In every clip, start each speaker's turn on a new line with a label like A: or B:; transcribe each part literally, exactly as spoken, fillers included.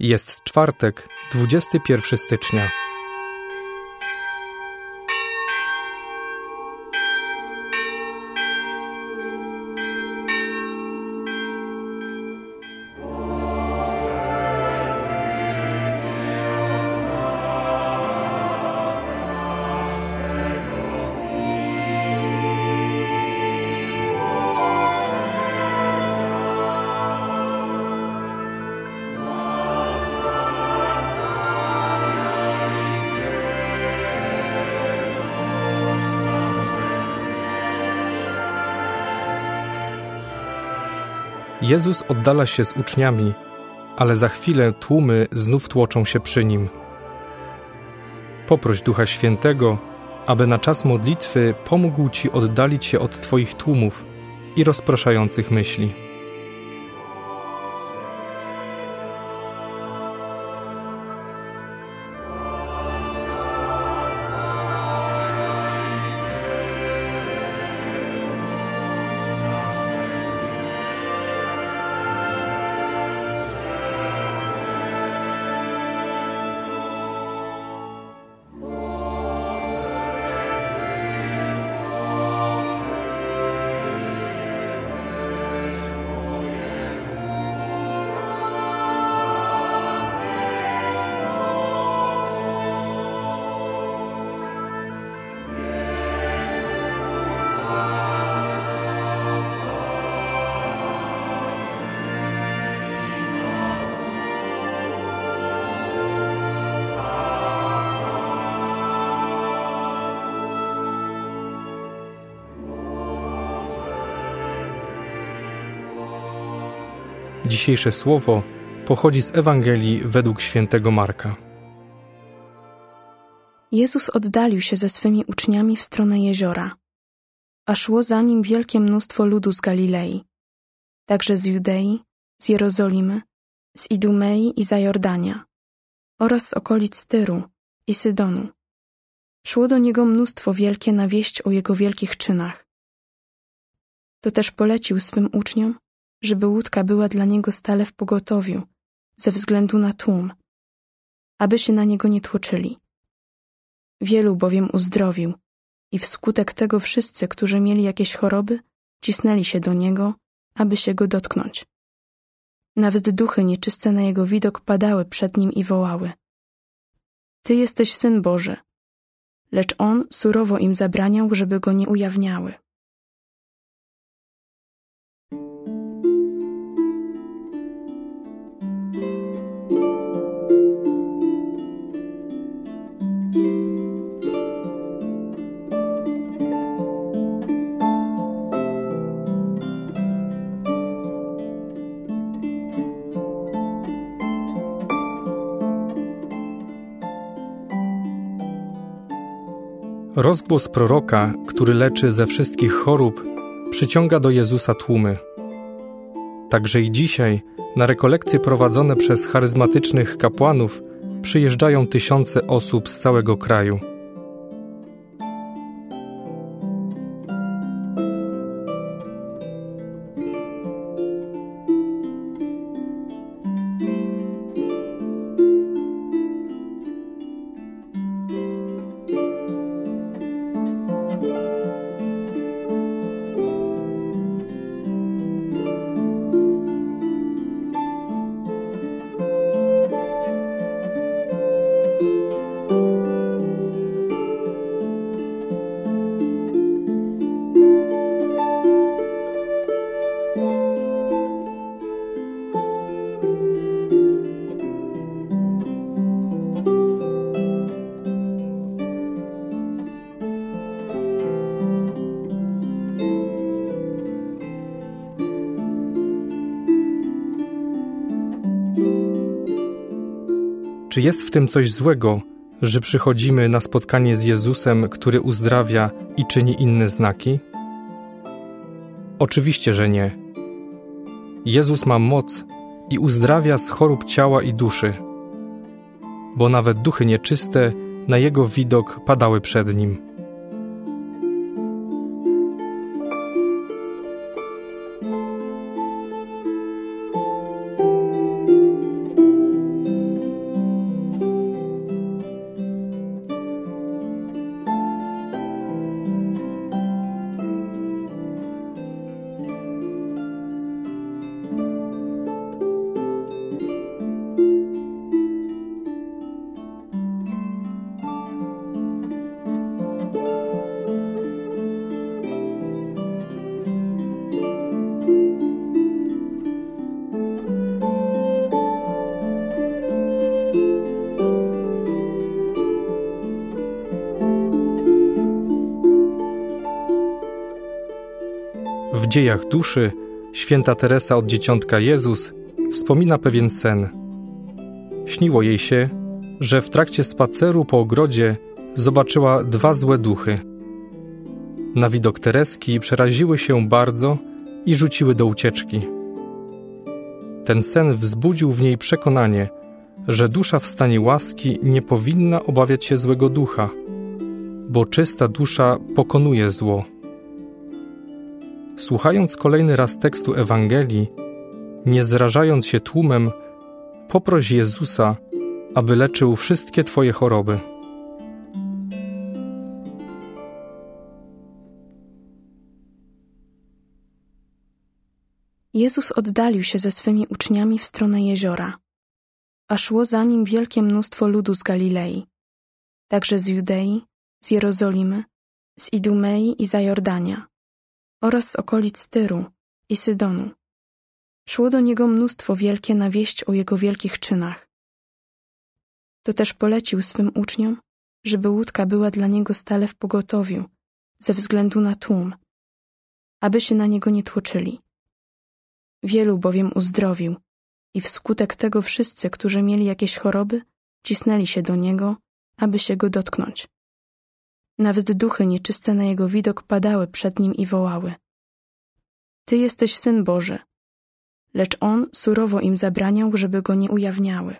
A: Jest czwartek, dwudziestego pierwszego stycznia. Jezus oddala się z uczniami, ale za chwilę tłumy znów tłoczą się przy Nim. Poproś Ducha Świętego, aby na czas modlitwy pomógł Ci oddalić się od Twoich tłumów i rozpraszających myśli. Dzisiejsze słowo pochodzi z Ewangelii według świętego Marka.
B: Jezus oddalił się ze swymi uczniami w stronę jeziora, a szło za nim wielkie mnóstwo ludu z Galilei, także z Judei, z Jerozolimy, z Idumei i Zajordania oraz z okolic Tyru i Sydonu. Szło do niego mnóstwo wielkie na wieść o jego wielkich czynach. To też polecił swym uczniom, żeby łódka była dla niego stale w pogotowiu, ze względu na tłum, aby się na niego nie tłoczyli. Wielu bowiem uzdrowił i wskutek tego wszyscy, którzy mieli jakieś choroby, cisnęli się do niego, aby się go dotknąć. Nawet duchy nieczyste na jego widok padały przed nim i wołały: Ty jesteś Syn Boży. Lecz on surowo im zabraniał, żeby go nie ujawniały.
A: Rozgłos proroka, który leczy ze wszystkich chorób, przyciąga do Jezusa tłumy. Także i dzisiaj na rekolekcje prowadzone przez charyzmatycznych kapłanów przyjeżdżają tysiące osób z całego kraju. Czy jest w tym coś złego, że przychodzimy na spotkanie z Jezusem, który uzdrawia i czyni inne znaki? Oczywiście, że nie. Jezus ma moc i uzdrawia z chorób ciała i duszy, bo nawet duchy nieczyste na Jego widok padały przed Nim. dziejach duszy święta Teresa od Dzieciątka Jezus wspomina pewien sen. Śniło jej się, że w trakcie spaceru po ogrodzie zobaczyła dwa złe duchy. Na widok Tereski przeraziły się bardzo i rzuciły do ucieczki. Ten sen wzbudził w niej przekonanie, że dusza w stanie łaski nie powinna obawiać się złego ducha, bo czysta dusza pokonuje zło. Słuchając kolejny raz tekstu Ewangelii, nie zrażając się tłumem, poproś Jezusa, aby leczył wszystkie Twoje choroby.
B: Jezus oddalił się ze swymi uczniami w stronę jeziora, a szło za nim wielkie mnóstwo ludu z Galilei, także z Judei, z Jerozolimy, z Idumei i Zajordania oraz z okolic Tyru i Sydonu. Szło do niego mnóstwo wielkie na wieść o jego wielkich czynach. To też polecił swym uczniom, żeby łódka była dla niego stale w pogotowiu, ze względu na tłum, aby się na niego nie tłoczyli. Wielu bowiem uzdrowił i wskutek tego wszyscy, którzy mieli jakieś choroby, cisnęli się do niego, aby się go dotknąć. Nawet duchy nieczyste na jego widok padały przed nim i wołały: Ty jesteś Syn Boży. Lecz on surowo im zabraniał, żeby go nie ujawniały.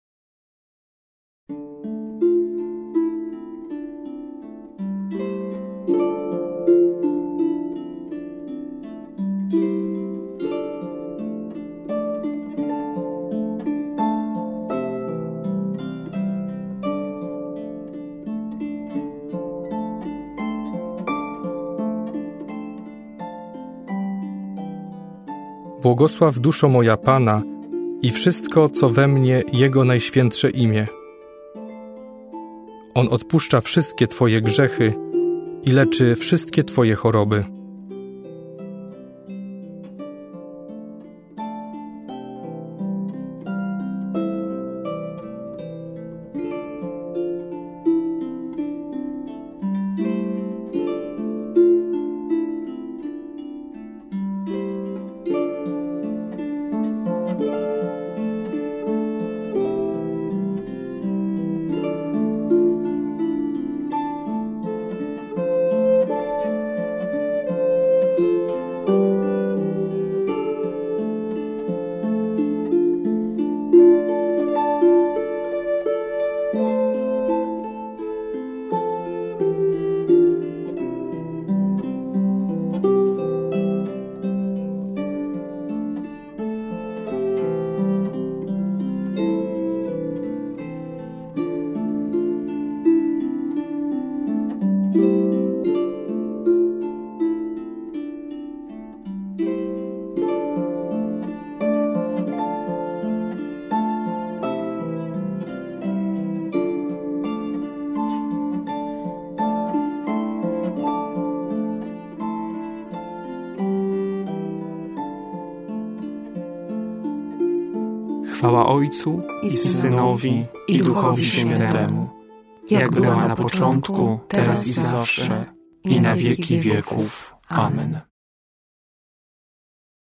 A: Błogosław duszo moja Pana i wszystko, co we mnie Jego najświętsze imię. On odpuszcza wszystkie Twoje grzechy i leczy wszystkie Twoje choroby.
C: Chwała Ojcu i Synowi i Duchowi Świętemu, jak była na początku, teraz i zawsze, i na wieki wieków. Amen.